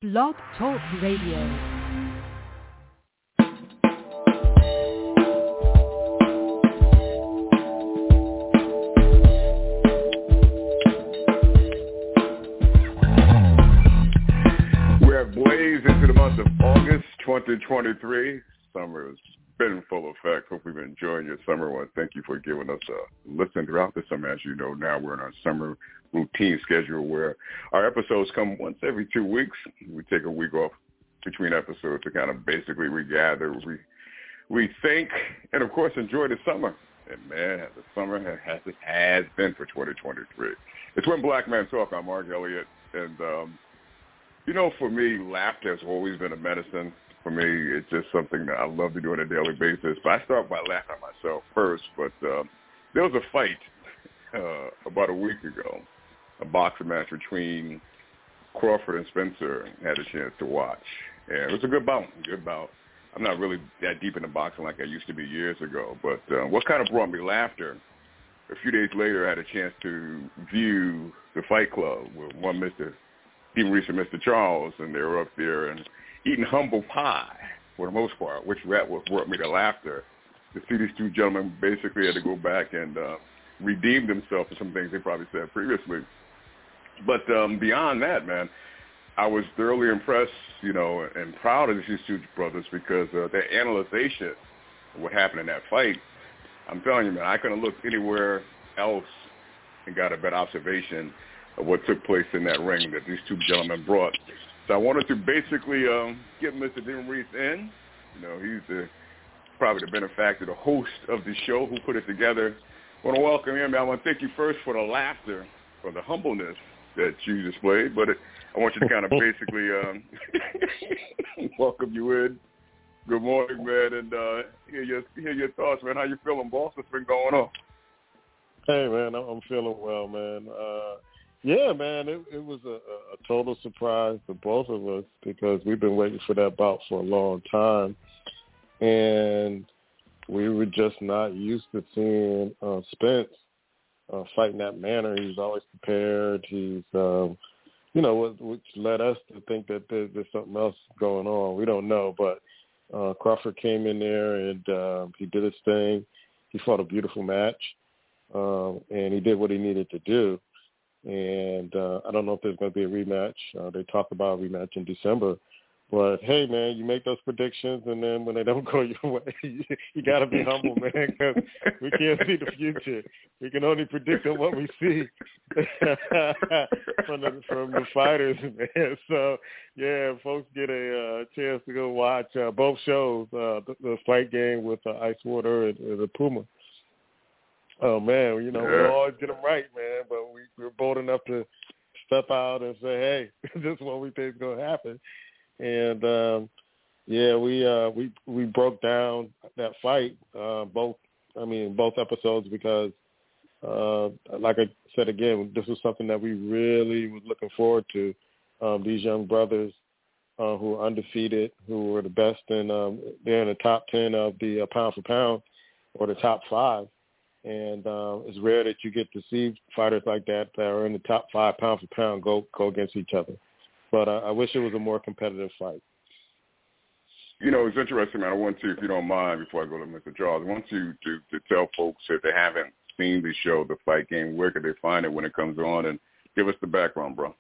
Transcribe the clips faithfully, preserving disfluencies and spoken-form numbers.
Blog Talk Radio. Blaze into the month of August twenty twenty-three. Summer has been in full effect. Hope you've been enjoying your summer. Well, thank you for giving us a listen throughout the summer. As you know, now we're in our summer routine schedule where our episodes come once every two weeks. We take a week off between episodes to kind of basically regather, we we think, and of course enjoy the summer. And man, the summer has it has been for twenty twenty-three. It's When Black Men Talk. I'm Mark Elliott, and um, you know, for me, laughter has always been a medicine. For me, it's just something that I love to do on a daily basis. But I start by laughing at myself first. But uh, there was a fight uh, about a week ago, a boxing match between Crawford and Spencer. I had a chance to watch. And it was a good bout, a good bout. I'm not really that deep into boxing like I used to be years ago. But uh, what kind of brought me laughter, a few days later I had a chance to view the Fight Club with one Mister Stephen Reese and Mister Charles, and they were up there and eating humble pie for the most part, which that what brought me to laughter. To see these two gentlemen basically had to go back and uh, redeem themselves for some things they probably said previously. But um, beyond that, man, I was thoroughly impressed, you know, and proud of these two brothers because uh, their analyzation of what happened in that fight, I'm telling you, man, I couldn't look anywhere else and got a better observation of what took place in that ring that these two gentlemen brought. So I wanted to basically um, get Mister Stephen Reese in. You know, he's the, probably the benefactor, the host of the show who put it together. I want to welcome him. I want to thank you first for the laughter, for the humbleness that you displayed, but it, I want you to kind of basically um, welcome you in. Good morning, man, and uh, hear your hear your thoughts, man. How you feeling, boss? What's been going on? Hey, man, I'm feeling well, man. Uh, Yeah, man, it, it was a, a total surprise to both of us because we've been waiting for that bout for a long time, and we were just not used to seeing uh, Spence uh, fight in that manner. He's always prepared. He's, um, you know, which led us to think that there, there's something else going on. We don't know, but uh, Crawford came in there and uh, he did his thing. He fought a beautiful match, um, and he did what he needed to do. And uh, I don't know if there's going to be a rematch. Uh, they talk about a rematch in December. But, hey, man, you make those predictions, and then when they don't go your way, you, you got to be humble, man, because we can't see the future. We can only predict on what we see from, the, from the fighters, man. So, yeah, folks get a uh, chance to go watch uh, both shows, uh, the, the Fight Game with uh, Ice Water and, and the Puma. Oh, man, you know, yeah. We don't always get them right, man, but we, we're bold enough to step out and say, hey, this is what we think is going to happen. And, um, yeah, we uh, we we broke down that fight, uh, both, I mean, both episodes because, uh, like I said again, this was something that we really was looking forward to. Um, these young brothers uh, who are undefeated, who were the best, in, um, they're in the top ten of the uh, pound for pound or the top five. And uh, it's rare that you get to see fighters like that that are in the top five pound for pound go go against each other. But uh, I wish it was a more competitive fight. You know, it's interesting, man. I want to, if you don't mind, before I go to Mister Charles, I want you to, to tell folks if they haven't seen the show, The Fight Game, where can they find it when it comes on, and give us the background, bro.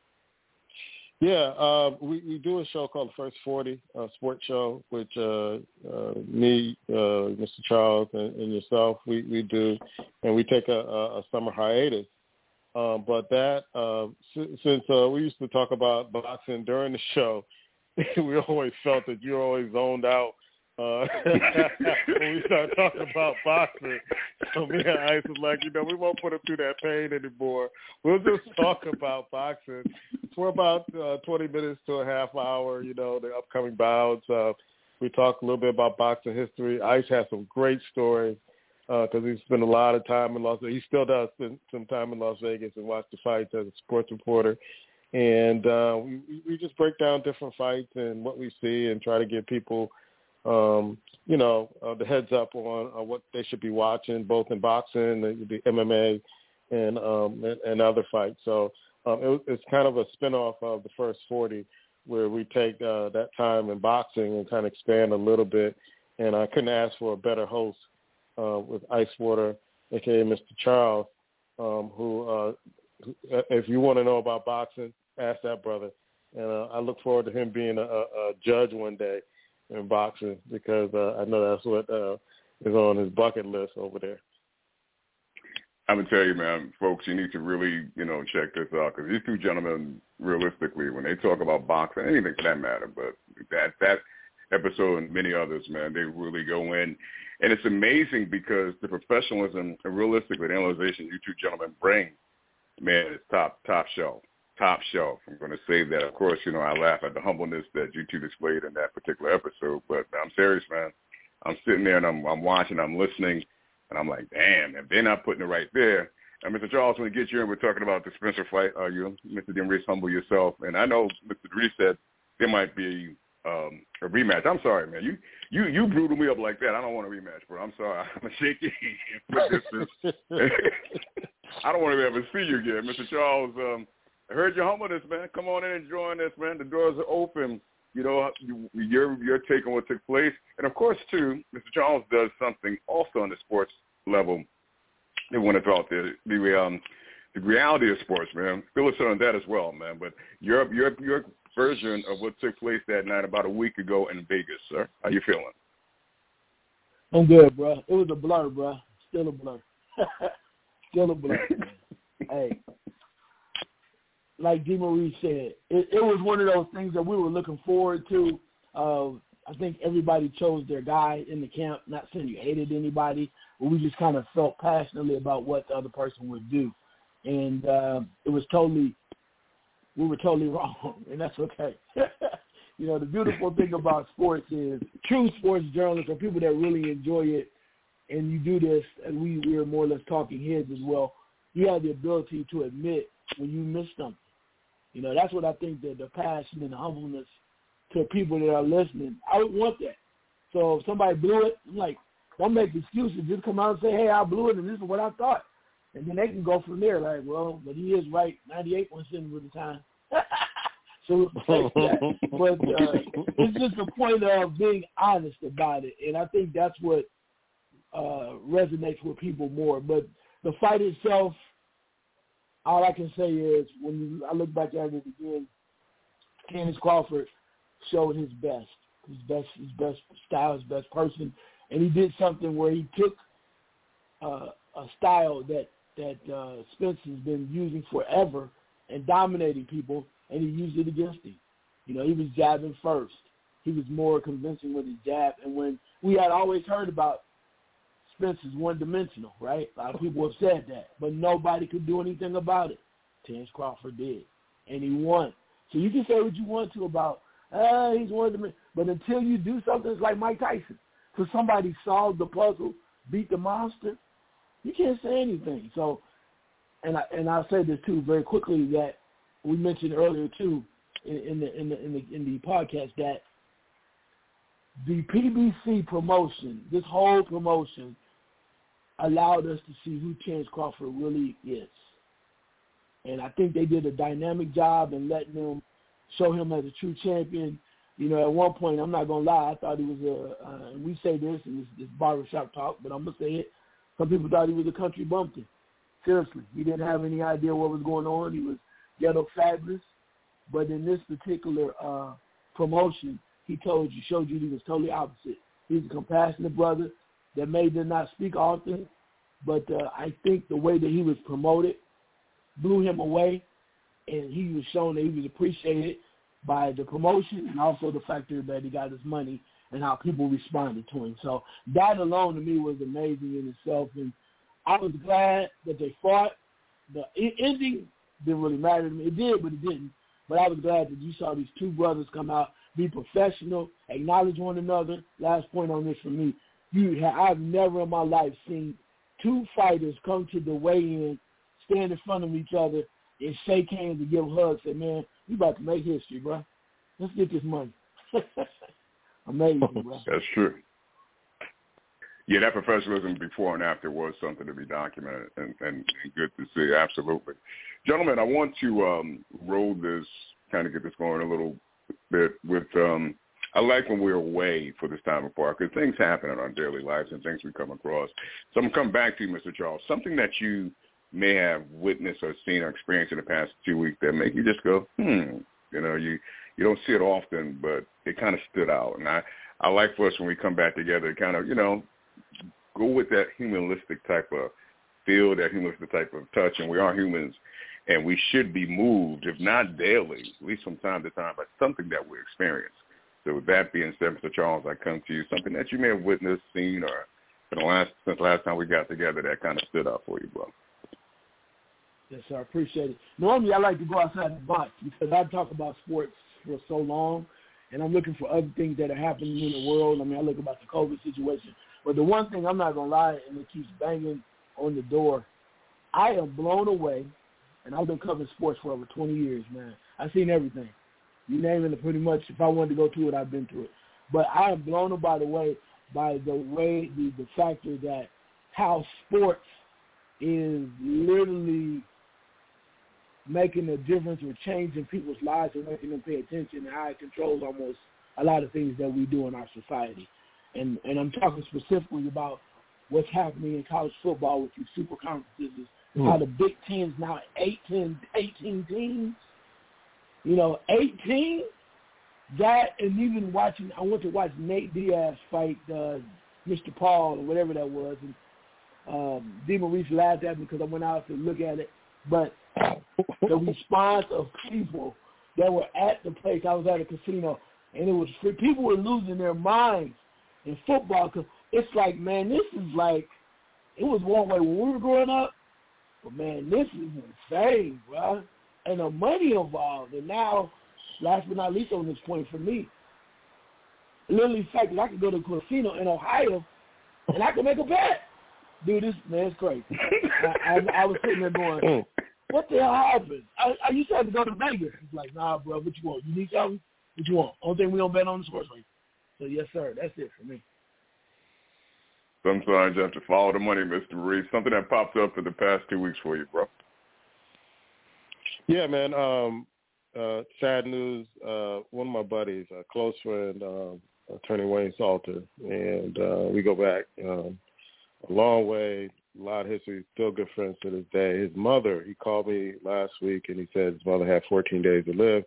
Yeah, uh, we, we do a show called The First forty, a sports show, which uh, uh, me, uh, Mister Charles, and, and yourself, we, we do, and we take a, a, a summer hiatus. Um, but that, uh, since uh, we used to talk about boxing during the show, we always felt that you were always zoned out uh, when we started talking about boxing. So me and Ice was like, you know, we won't put him through that pain anymore. We'll just talk about boxing for about uh, twenty minutes to a half hour, you know, the upcoming bouts. Uh, we talked a little bit about boxing history. Ice has some great stories. Because uh, he spent a lot of time in Las Vegas. He still does spend some time in Las Vegas and watch the fights as a sports reporter. And uh, we, we just break down different fights and what we see and try to give people, um, you know, uh, the heads up on uh, what they should be watching, both in boxing, the, the M M A, and, um, and and other fights. So um, it, it's kind of a spinoff of The First forty, where we take uh, that time in boxing and kind of expand a little bit. And I couldn't ask for a better host uh, with Icewater, a k a. Mister Charles, um, who, uh, if you want to know about boxing, ask that brother. And uh, I look forward to him being a, a judge one day in boxing because uh, I know that's what uh, is on his bucket list over there. I'm going to tell you, man, folks, you need to really, you know, check this out because these two gentlemen, realistically, when they talk about boxing, anything for that matter, but that that episode and many others, man, they really go in. And it's amazing because the professionalism and realistically the analyzation you two gentlemen bring, man, it's top, top shelf, top shelf. I'm going to say that. Of course, you know, I laugh at the humbleness that you two displayed in that particular episode, but I'm serious, man. I'm sitting there and I'm, I'm watching, I'm listening. And I'm like, damn, if they're not putting it right there. And Mister Charles, when we get you in, we're talking about the Spencer fight. Are you, Mister Demreese, humble yourself? And I know Mister Demreese said there might be um, a rematch. I'm sorry, man. You you you brutal me up like that. I don't want a rematch, bro. I'm sorry. I'm going to shake your hand. Put this I don't want to ever see you again. Mister Charles, um, I heard your humbleness, man. Come on in and join us, man. The doors are open. You know, your your take on what took place. And, of course, too, Mister Charles does something also on the sports level. They want to talk the, the, um, the reality of sports, man. Fill us in on that as well, man. But your, your, your version of what took place that night about a week ago in Vegas, sir. How you feeling? I'm good, bro. It was a blur, bro. Still a blur. Still a blur. Hey. Like Demreese said, it, it was one of those things that we were looking forward to. Uh, I think everybody chose their guy in the camp, not saying you hated anybody, but we just kind of felt passionately about what the other person would do. And uh, it was totally, we were totally wrong, and that's okay. You know, the beautiful thing about sports is true sports journalists or people that really enjoy it, and you do this, and we, we are more or less talking heads as well, you have the ability to admit when you miss something. You know, that's what I think that the passion and the humbleness to people that are listening, I would want that. So if somebody blew it, I'm like, don't make excuses. Just come out and say, hey, I blew it, and this is what I thought. And then they can go from there, like, well, but he is right ninety-eight percent of the time. So that. But uh, it's just a point of being honest about it, and I think that's what uh, resonates with people more. But the fight itself, all I can say is when you, I look back at it again, Candace Crawford showed his best, his best, his best style, his best person, and he did something where he took uh, a style that that uh, Spence has been using forever and dominating people, and he used it against him. You know, he was jabbing first. He was more convincing with his jab, and when we had always heard about Spence is one-dimensional, right? A lot of people have said that, but nobody could do anything about it. Terence Crawford did, and he won. So you can say what you want to about, ah, he's one-dimensional, but until you do something, it's like Mike Tyson. So somebody solved the puzzle, beat the monster, you can't say anything. So, and I and I'll say this too very quickly that we mentioned earlier too in, in the in the in the in the podcast that the P B C promotion, this whole promotion, allowed us to see who Terence Crawford really is. And I think they did a dynamic job in letting them show him as a true champion. You know, at one point, I'm not going to lie, I thought he was a, uh, and we say this, and it's, it's barbershop talk, but I'm going to say it. Some people thought he was a country bumpkin. Seriously. He didn't have any idea what was going on. He was ghetto fabulous. But in this particular uh, promotion, he told you, showed you he was totally opposite. He's a compassionate brother that may did not speak often, but uh, I think the way that he was promoted blew him away, and he was shown that he was appreciated by the promotion and also the factor that he got his money and how people responded to him. So that alone to me was amazing in itself, and I was glad that they fought. The ending didn't really matter to me. It did, but it didn't. But I was glad that you saw these two brothers come out, be professional, acknowledge one another. Last point on this for me. You have, I've never in my life seen two fighters come to the weigh-in, stand in front of each other, and shake hands and give hugs. Say, man, we about to make history, bro. Let's get this money. Amazing, bro. That's true. Yeah, that professionalism before and after was something to be documented and, and, and good to see. Absolutely. Gentlemen, I want to um, roll this, kind of get this going a little bit with um, I like when we're away for this time apart because things happen in our daily lives and things we come across. So I'm going to come back to you, Mister Charles. Something that you may have witnessed or seen or experienced in the past two weeks that make you just go, hmm, you know, you, you don't see it often, but it kind of stood out. And I, I like for us when we come back together to kind of, you know, go with that humanistic type of feel, that humanistic type of touch. And we are humans, and we should be moved, if not daily, at least from time to time, by something that we experience. So with that being said, Mister Charles, I come to you, something that you may have witnessed, seen, or for the last, since the last time we got together that kind of stood out for you, bro. Yes, sir. I appreciate it. Normally, I like to go outside the box because I talk about sports for so long, and I'm looking for other things that are happening in the world. I mean, I look about the COVID situation. But the one thing I'm not going to lie, and it keeps banging on the door, I am blown away, and I've been covering sports for over twenty years, man. I've seen everything. You name it, pretty much. If I wanted to go through it, I've been through it. But I am blown away, the way, by the way, the, the factor that how sports is literally making a difference or changing people's lives and making them pay attention, and how it controls almost a lot of things that we do in our society. And and I'm talking specifically about what's happening in college football with these super conferences, mm. how the Big Ten's now eighteen, eighteen teams. You know, eighteen, that, and even watching, I went to watch Nate Diaz fight uh, Mister Paul or whatever that was, and um, DeMaurice laughed at me because I went out to look at it. But the response of people that were at the place, I was at a casino, and it was people were losing their minds in football because it's like, man, this is like, it was one way when we were growing up, but man, this is insane, bro. And the money involved. And now, last but not least on this point for me, literally the fact that I could go to a casino in Ohio and I could make a bet. Dude, this, man, it's crazy. I, I, I was sitting there going, what the hell happened? I, I used to have to go to Vegas. It's like, nah, bro, what you want? You need something? What you want? Only thing we don't bet on the sports league. So, yes, sir, that's it for me. Sometimes you have to follow the money, Mister Reese. Something that popped up for the past two weeks for you, bro. Yeah, man. Um, uh, sad news. Uh, one of my buddies, a close friend, um, Attorney Wayne Salter, and uh, we go back um, a long way, a lot of history, still good friends to this day. His mother, he called me last week, and he said his mother had fourteen days to live,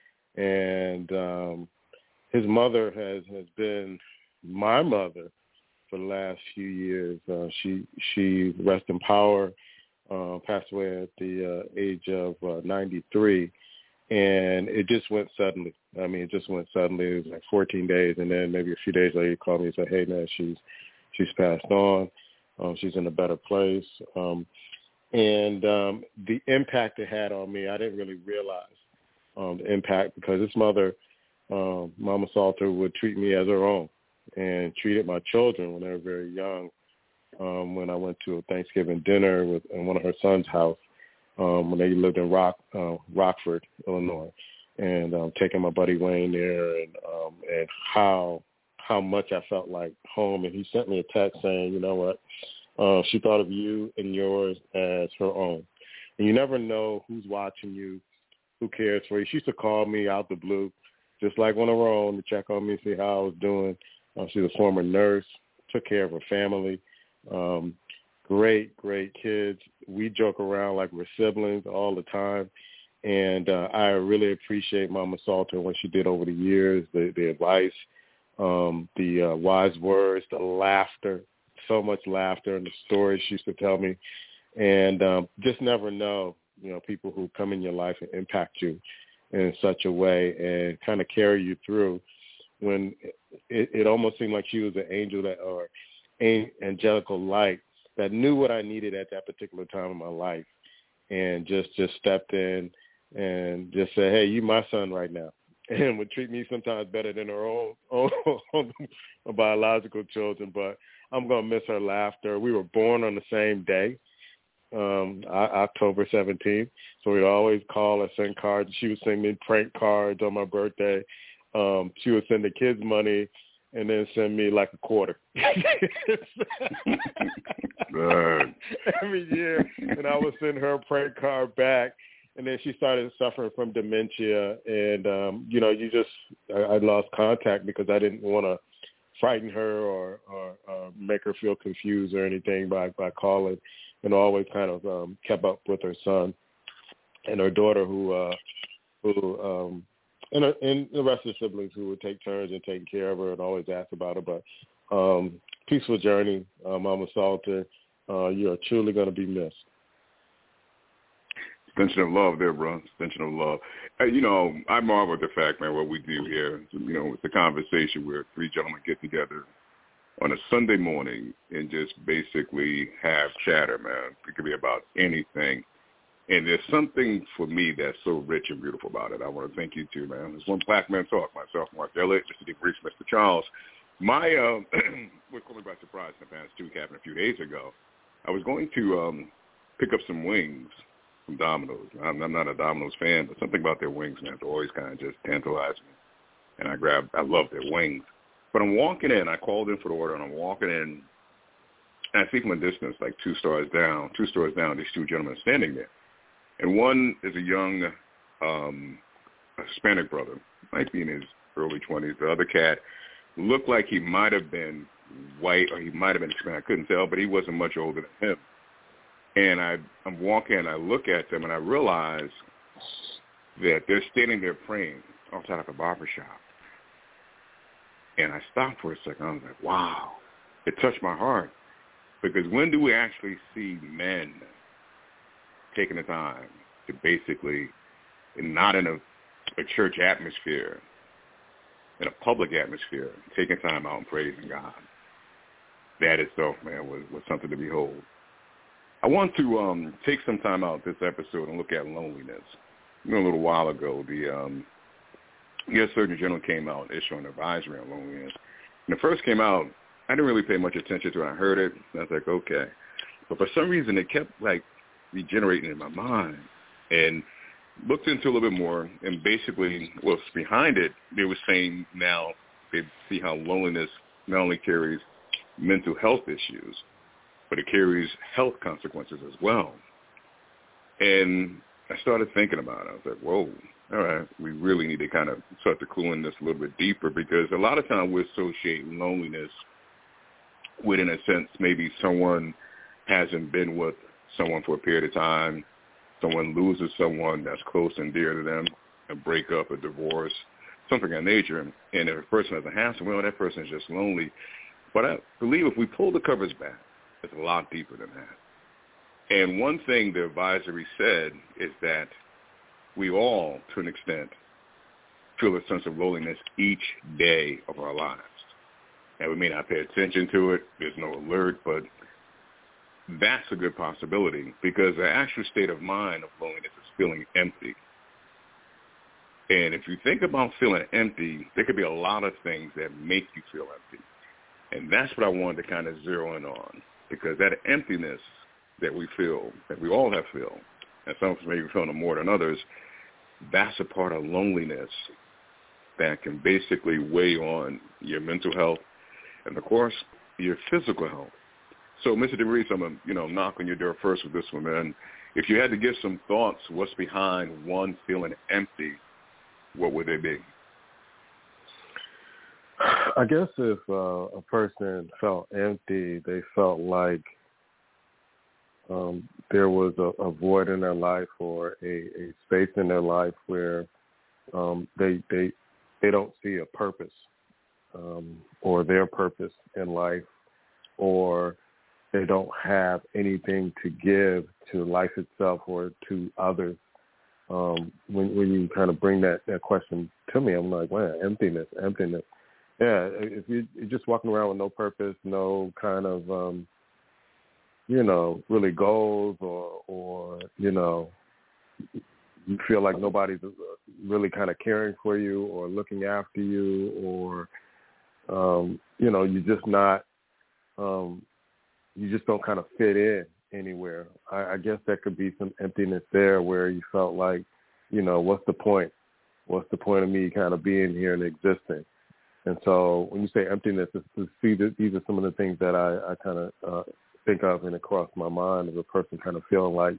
and um, his mother has, has been my mother for the last few years. Uh, she, she, rest in power, Uh, passed away at the uh, age of uh, ninety-three, and it just went suddenly. I mean, it just went suddenly. It was like fourteen days, and then maybe a few days later, he called me and said, "Hey, man, she's she's passed on. Um, she's in a better place." Um, and um, the impact it had on me, I didn't really realize um, the impact because this mother, um, Mama Salter, would treat me as her own and treated my children when they were very young. Um, when I went to a Thanksgiving dinner with in one of her son's house um, when they lived in Rock, uh, Rockford, Illinois, and um, taking my buddy Wayne there, and um, and how how much I felt like home. And he sent me a text saying, you know what, uh, she thought of you and yours as her own. And you never know who's watching you, who cares for you. She used to call me out the blue, just like one of her own, to check on me, see how I was doing. Uh, she's a former nurse, took care of her family. Um, great, great kids. We joke around like we're siblings all the time. And uh, I really appreciate Mama Salter, what she did over the years, the, the advice, um, the uh, wise words, the laughter, so much laughter, and the stories she used to tell me. And um, just never know, you know, people who come in your life and impact you in such a way and kind of carry you through when it, it almost seemed like she was an angel that or angelical light that knew what I needed at that particular time in my life and just, just stepped in and just said, hey, you my son right now, and would treat me sometimes better than her own, own, own biological children. But I'm going to miss her laughter. We were born on the same day, um, October seventeenth, so we'd always call or send cards. She would send me prank cards on my birthday. Um, she would send the kids money and then send me like a quarter every year, and I would send her a prank card back. and then she started suffering from dementia, and um, you know, you just I, I lost contact because I didn't want to frighten her or, or, or make her feel confused or anything by by calling, and always kind of um, kept up with her son and her daughter, who uh, who um, and, and the rest of the siblings who would take turns in taking care of her and always ask about her. But um, peaceful journey, uh, Mama Salter. Uh, you are truly going to be missed. Extension of love there, bro. Extension of love. Hey, you know, I marvel at the fact, man, what we do here. You know, it's a conversation where three gentlemen get together on a Sunday morning and just basically have chatter, man. It could be about anything. And there's something for me that's so rich and beautiful about it. I want to thank you too, man. There's one Black Man Talk, myself, Mark Elliott, Mister Dick Reese, Mister Charles. My, uh, what caught me by surprise in the past two week happened a few days ago. I was going to um, pick up some wings from Domino's. I'm, I'm not a Domino's fan, but something about their wings, man, always kind of just tantalize me. And I grabbed, I love their wings. But I'm walking in, I called in for the order, and I'm walking in, and I see from a distance, like two stores down, two stores down, these two gentlemen standing there. And one is a young um, Hispanic brother, might be in his early twenties. The other cat looked like he might have been white or he might have been Hispanic. I couldn't tell, but he wasn't much older than him. And I, I'm walking, I look at them, and I realize that they're standing there praying outside of a barber shop. And I stopped for a second. I was like, wow. It touched my heart. Because when do we actually see men taking the time to basically, and not in a, a church atmosphere, in a public atmosphere, taking time out and praising God? That itself, man, was, was something to behold. I want to um, take some time out this episode and look at loneliness. You know, a little while ago, the um, U S Surgeon General came out issuing an advisory on loneliness. When it first came out, I didn't really pay much attention to it. I heard it, and I was like, okay. But for some reason, it kept, like, regenerating in my mind. And looked into a little bit more, and basically what's behind it, they were saying now they see how loneliness not only carries mental health issues, but it carries health consequences as well. And I started thinking about it. I was like, whoa, all right, we really need to kind of start to clue in this a little bit deeper, because a lot of times we associate loneliness with, in a sense, maybe someone hasn't been with someone for a period of time, someone loses someone that's close and dear to them, a breakup, a divorce, something of that nature. And if a person doesn't have someone, well, that person is just lonely. But I believe if we pull the covers back, it's a lot deeper than that. And one thing the advisory said is that we all, to an extent, feel a sense of loneliness each day of our lives. And we may not pay attention to it. There's no alert, but that's a good possibility, because the actual state of mind of loneliness is feeling empty. And if you think about feeling empty, there could be a lot of things that make you feel empty. And that's what I wanted to kind of zero in on, because that emptiness that we feel, that we all have feel, and some of us maybe feeling it more than others, that's a part of loneliness that can basically weigh on your mental health and, of course, your physical health. So, Mister DeMaurice, I'm going to, you know, knock on your door first with this one, man. If you had to give some thoughts, what's behind one feeling empty, what would they be? I guess if uh, a person felt empty, they felt like um, there was a, a void in their life, or a, a space in their life where um, they they they don't see a purpose um, or their purpose in life, or they don't have anything to give to life itself or to others. Um, when when you kind of bring that, that question to me, I'm like, wow, emptiness, emptiness. Yeah, if you, you're just walking around with no purpose, no kind of, um, you know, really goals, or, or, you know, you feel like nobody's really kind of caring for you or looking after you, or, um, you know, you're just not, um, you just don't kind of fit in anywhere. I, I guess that could be some emptiness there, where you felt like, you know, what's the point? What's the point of me kind of being here and existing? And so when you say emptiness, these are some of the things that I, I kind of uh, think of and across my mind, as a person kind of feeling like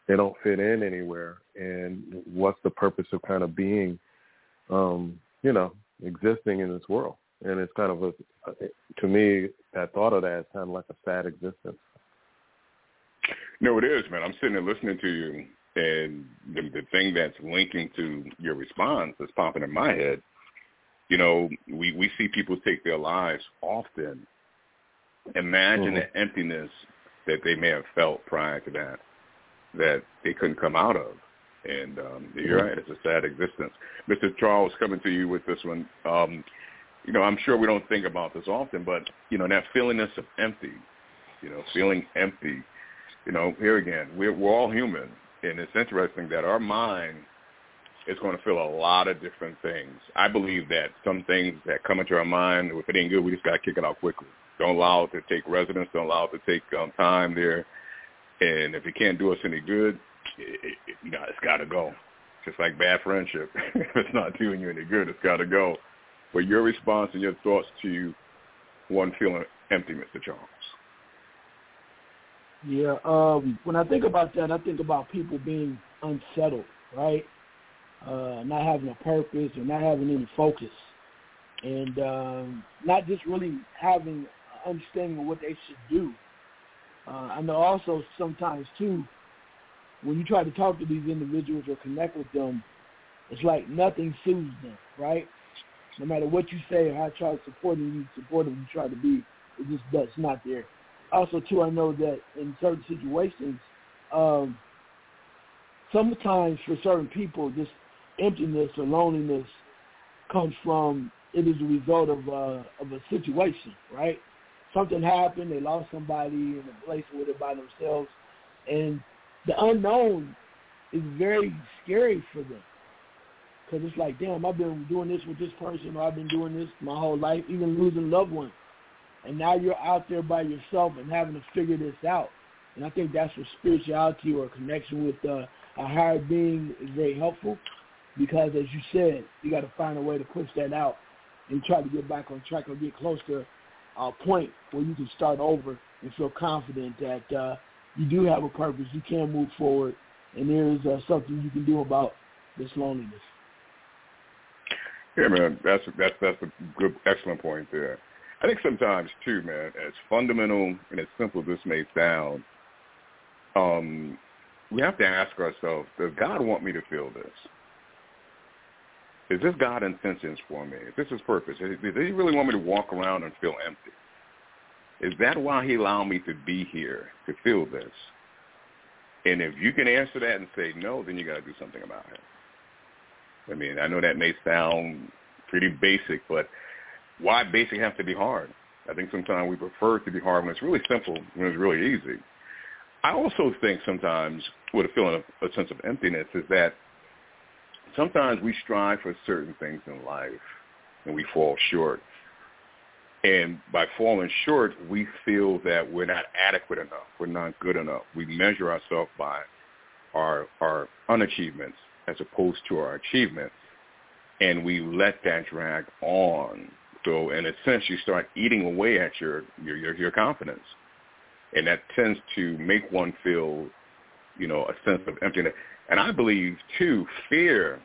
they don't fit in anywhere. And what's the purpose of kind of being, um, you know, existing in this world? And it's kind of a, to me, that thought of that is kind of like a sad existence. No, it is, man. I'm sitting there listening to you, and the, the thing that's linking to your response that's popping in my head, you know, we, we see people take their lives often. Imagine mm-hmm. the emptiness that they may have felt prior to that, that they couldn't come out of. And um, you're mm-hmm. right, it's a sad existence. Mister Charles, coming to you with this one. Um, you know, I'm sure we don't think about this often, but, you know, that feelingness of empty, you know, feeling empty, you know, here again, we're, we're all human. And it's interesting that our mind is going to feel a lot of different things. I believe that some things that come into our mind, if it ain't good, we just got to kick it out quickly. Don't allow it to take residence. Don't allow it to take um, time there. And if it can't do us any good, it, it, you know, it's got to go. Just like bad friendship. If it's not doing you any good, it's got to go. But your response and your thoughts to one feeling empty, Mister Charles. Yeah, um, when I think about that, I think about people being unsettled, right? Uh, not having a purpose or not having any focus. And um, not just really having understanding of what they should do. Uh, I know also sometimes, too, when you try to talk to these individuals or connect with them, it's like nothing soothes them, right? No matter what you say or how I try to support them, you support them, you try to be, it just does not there. Also, too, I know that in certain situations, um, sometimes for certain people, this emptiness or loneliness comes from, it is a result of, uh, of a situation, right? Something happened, they lost somebody in a place where they're by themselves, and the unknown is very scary for them. Because it's like, damn, I've been doing this with this person, or I've been doing this my whole life, even losing loved ones. And now you're out there by yourself and having to figure this out. And I think that's where spirituality or connection with uh, a higher being is very helpful, because, as you said, you got to find a way to push that out and try to get back on track or get close to a point where you can start over and feel confident that uh, you do have a purpose, you can move forward, and there is uh, something you can do about this loneliness. Yeah, man, that's that's that's a good, excellent point there. I think sometimes too, man, as fundamental and as simple as this may sound, um, we have to ask ourselves: does God want me to feel this? Is this God's intentions for me? Is this His purpose? Does He really want me to walk around and feel empty? Is that why He allowed me to be here, to feel this? And if you can answer that and say no, then you got to do something about it. I mean, I know that may sound pretty basic, but why basic have to be hard? I think sometimes we prefer it to be hard when it's really simple, when it's really easy. I also think sometimes with a feeling of a sense of emptiness is that sometimes we strive for certain things in life and we fall short. And by falling short, we feel that we're not adequate enough. We're not good enough. We measure ourselves by our our unachievements as opposed to our achievements, and we let that drag on. So in a sense, you start eating away at your your your, your confidence, and that tends to make one feel, you know, a sense of emptiness. And I believe too, fear,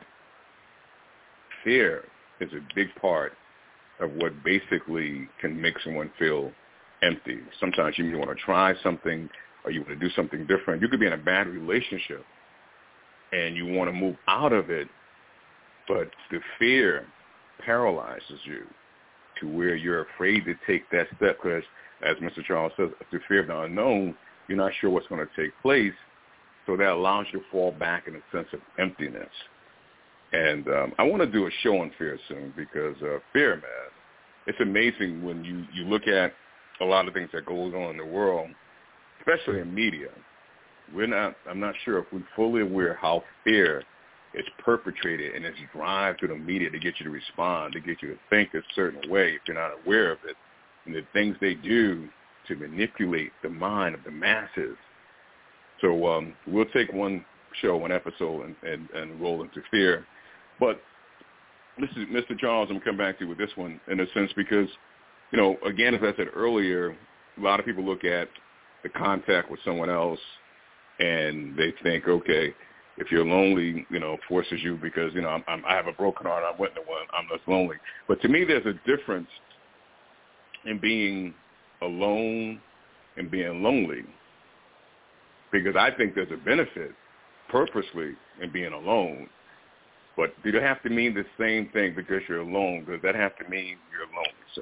fear is a big part of what basically can make someone feel empty. Sometimes you want to try something or you want to do something different. You could be in a bad relationship and you want to move out of it, but the fear paralyzes you to where you're afraid to take that step because, as Mister Charles says, the fear of the unknown, you're not sure what's going to take place, so that allows you to fall back in a sense of emptiness. And um, I want to do a show on fear soon because uh, fear, man, it's amazing when you, you look at a lot of things that goes on in the world, especially in media. We're not, I'm not sure if we're fully aware how fear is perpetrated and it's drive through the media to get you to respond, to get you to think a certain way if you're not aware of it, and the things they do to manipulate the mind of the masses. So um, we'll take one show, one episode, and, and, and roll into fear. But this is Mister Charles, I'm going to come back to you with this one in a sense because, you know, again, as I said earlier, a lot of people look at the contact with someone else and they think, okay, if you're lonely, you know, forces you because, you know, I'm, I'm, I have a broken heart, I went to one, I'm less lonely. But to me, there's a difference in being alone and being lonely, because I think there's a benefit purposely in being alone. But do they have to mean the same thing because you're alone? Does that have to mean you're lonely,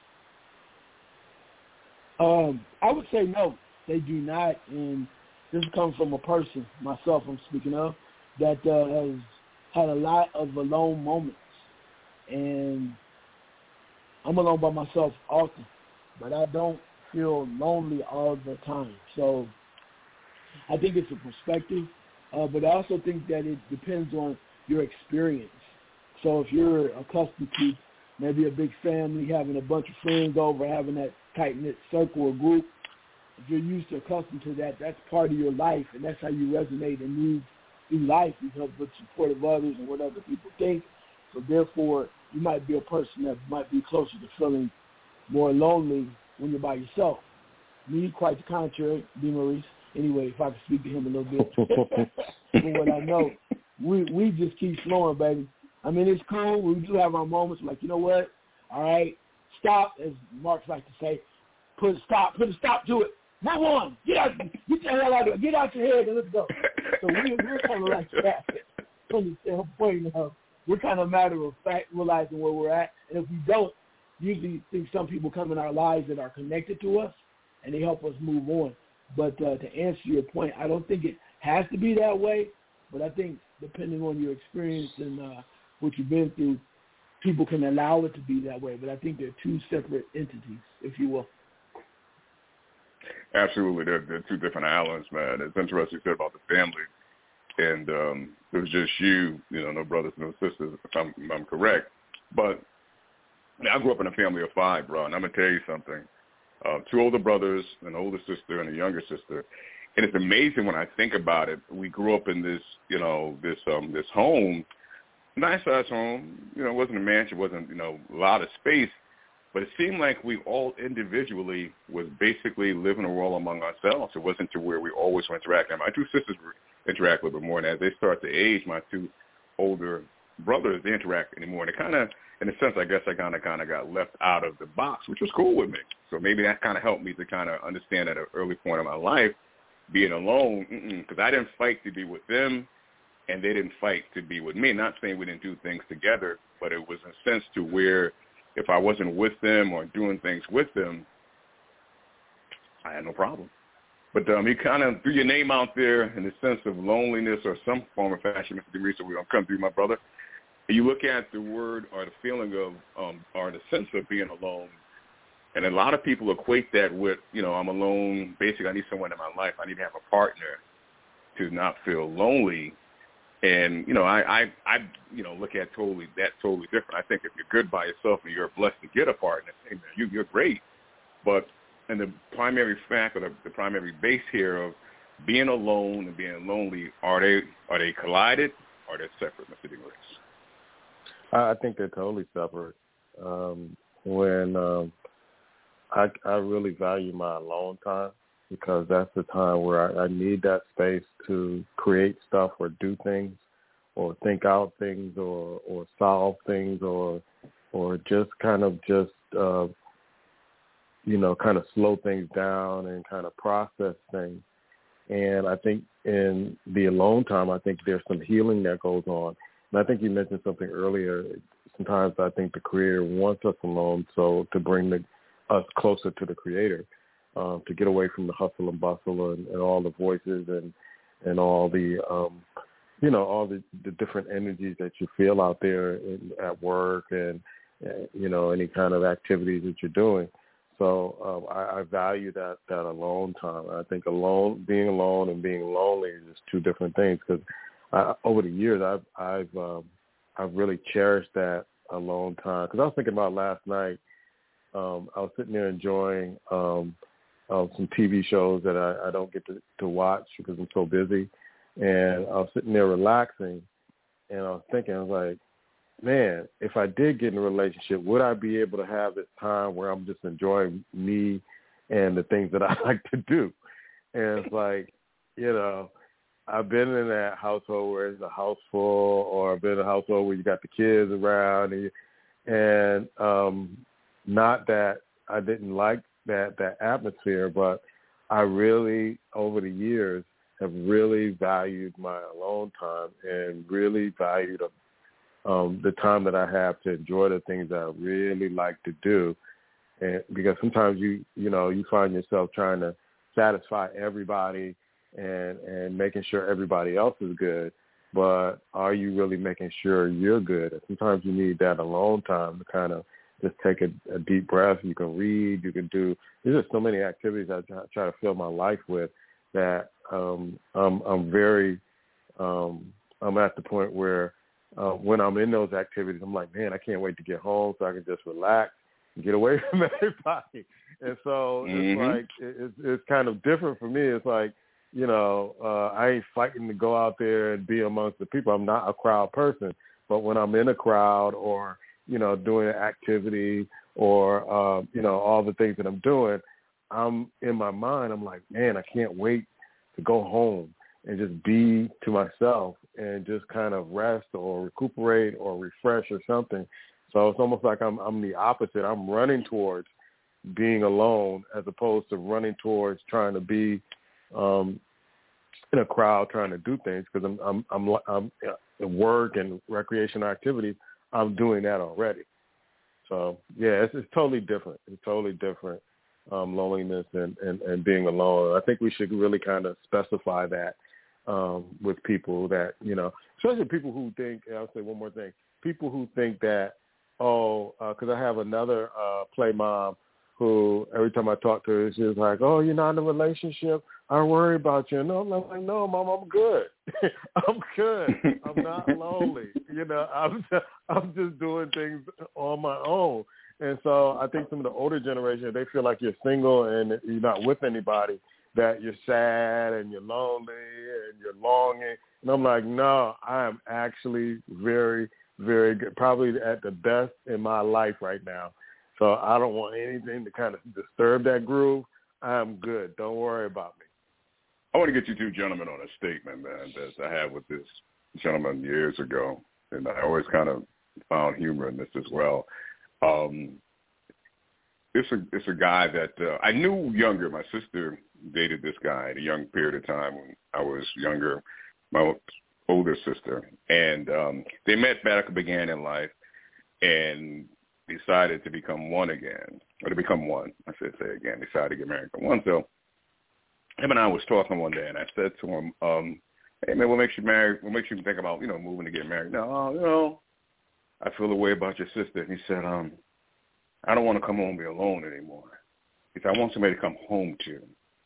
sir? Um, I would say no, they do not. And this comes from a person, myself I'm speaking of, that uh, has had a lot of alone moments. And I'm alone by myself often, but I don't feel lonely all the time. So I think it's a perspective, uh, but I also think that it depends on your experience. So if you're accustomed to maybe a big family, having a bunch of friends over, having that tight-knit circle or group, if you're used to accustomed to that, that's part of your life, and that's how you resonate and move through life because of the support of others and what other people think. So therefore, you might be a person that might be closer to feeling more lonely when you're by yourself. Me, quite the contrary, D. Maurice. Anyway, if I could speak to him a little bit. From what I know, we we just keep flowing, baby. I mean, it's cool. We do have our moments like, you know what? All right, stop, as Marx like to say, put a stop, put a stop to it. Not one. Get out, get the hell out of it. Get out your head and let's go. So we, we're kind of like that from the standpoint of we're kind of matter of fact realizing where we're at. And if we don't, usually think some people come in our lives that are connected to us and they help us move on. But uh, to answer your point, I don't think it has to be that way. But I think depending on your experience and uh, what you've been through, people can allow it to be that way. But I think they're two separate entities, if you will. Absolutely. They're, they're two different islands, man. It's interesting you said about the family. And um, it was just you, you know, no brothers, no sisters, if I'm, if I'm correct. But I grew up in a family of five, bro, and I'm going to tell you something. Uh, two older brothers, an older sister, and a younger sister. And it's amazing when I think about it. We grew up in this, you know, this um, this home, nice-sized home. You know, it wasn't a mansion. It wasn't, you know, a lot of space. But it seemed like we all individually was basically living a world among ourselves. It wasn't to where we always were interacting. My two sisters interact a little bit more, and as they start to age, my two older brothers, they interact anymore. And it kind of, in a sense, I guess I kind of kind of got left out of the box, which was cool with me. So maybe that kind of helped me to kind of understand at an early point in my life, being alone, because I didn't fight to be with them, and they didn't fight to be with me. Not saying we didn't do things together, but it was a sense to where if I wasn't with them or doing things with them, I had no problem. But um, you kind of threw your name out there in the sense of loneliness or some form of fashion, Mister DeMaurice, so we're going to come through, my brother. You look at the word or the feeling of um, or the sense of being alone, and a lot of people equate that with, you know, I'm alone. Basically, I need someone in my life. I need to have a partner to not feel lonely. And, you know, I, I, I, you know, look at totally that totally different. I think if you're good by yourself and you're blessed to get a partner, hey, man, you, you're great. But and the primary fact or the, the primary base here of being alone and being lonely, are they are they collided or are they separate, Mister DeMaurice? I think they're totally separate. Um, when um, I, I really value my alone time, because that's the time where I, I need that space to create stuff or do things or think out things or, or solve things or or just kind of just, uh, you know, kind of slow things down and kind of process things. And I think in the alone time, I think there's some healing that goes on. And I think you mentioned something earlier. Sometimes I think the Creator wants us alone so to bring the, us closer to the Creator. Um, to get away from the hustle and bustle and, and all the voices and and all the um, you know all the, the different energies that you feel out there in, at work and uh, you know any kind of activities that you're doing. So um, I, I value that that alone time. I think alone, being alone and being lonely is just two different things. Because over the years, I've I've um, I've really cherished that alone time. Because I was thinking about last night. Um, I was sitting there enjoying. Um, Uh, some T V shows that I, I don't get to, to watch because I'm so busy. And I was sitting there relaxing, and I was thinking, I was like, man, if I did get in a relationship, would I be able to have this time where I'm just enjoying me and the things that I like to do? And it's like, you know, I've been in that household where it's a house full, or I've been in a household where you got the kids around, and, and um, not that I didn't like that that atmosphere, but I really, over the years, have really valued my alone time and really valued um, the time that I have to enjoy the things that I really like to do. And because sometimes you, you know, you find yourself trying to satisfy everybody and, and making sure everybody else is good, but are you really making sure you're good? And sometimes you need that alone time to kind of just take a, a deep breath. You can read, you can do, there's just so many activities I try to fill my life with that um, I'm, I'm very, um, I'm at the point where uh, when I'm in those activities, I'm like, man, I can't wait to get home so I can just relax and get away from everybody. And so mm-hmm. it's like, it's, it's kind of different for me. It's like, you know, uh, I ain't fighting to go out there and be amongst the people. I'm not a crowd person. But when I'm in a crowd or, you know, doing an activity or, uh, you know, all the things that I'm doing, I'm in my mind, I'm like, man, I can't wait to go home and just be to myself and just kind of rest or recuperate or refresh or something. So it's almost like I'm, I'm the opposite. I'm running towards being alone as opposed to running towards trying to be um, in a crowd trying to do things, because I'm, I'm, I'm, I'm at work and recreational activities, I'm doing that already. So, yeah, it's, it's totally different. It's totally different, um, loneliness and, and, and being alone. I think we should really kind of specify that um, with people that, you know, especially people who think, and I'll say one more thing, people who think that, oh, because uh, I have another uh, play mom who every time I talk to her, she's like, oh, you're not in a relationship? I worry about you. No, I'm like, no, Mom, I'm good. I'm good. I'm not lonely. You know, I'm just, I'm just doing things on my own. And so I think some of the older generation, they feel like you're single and you're not with anybody, that you're sad and you're lonely and you're longing. And I'm like, no, I am actually very, very good, probably at the best in my life right now. So I don't want anything to kind of disturb that groove. I'm good. Don't worry about me. I want to get you two gentlemen on a statement, man, that I had with this gentleman years ago, and I always kind of found humor in this as well. Um, it's a it's a guy that uh, I knew younger. My sister dated this guy at a young period of time when I was younger, my older sister, and um, they met back at the beginning in life, and decided to become one again, or to become one, I should say again, decided to get married for one. So him and I was talking one day, and I said to him, um, hey, man, what makes you marry? What makes you think about, you know, moving to get married? No, you know, I feel a way about your sister. And he said, um, I don't want to come home and be alone anymore. He said, I want somebody to come home to.